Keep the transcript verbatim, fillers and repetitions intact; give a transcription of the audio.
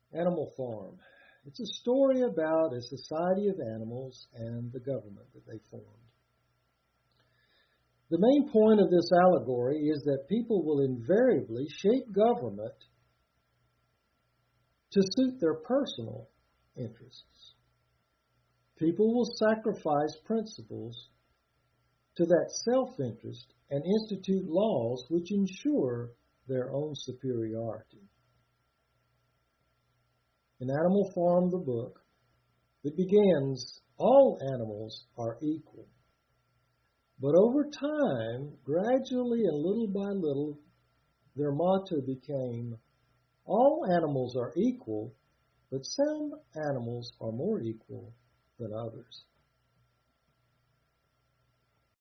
Animal Farm. It's a story about a society of animals and the government that they formed. The main point of this allegory is that people will invariably shape government to suit their personal interests. People will sacrifice principles to that self-interest and institute laws which ensure their own superiority. In Animal Farm, the book, it begins, all animals are equal. But over time, gradually and little by little, their motto became, all animals are equal, but some animals are more equal than others.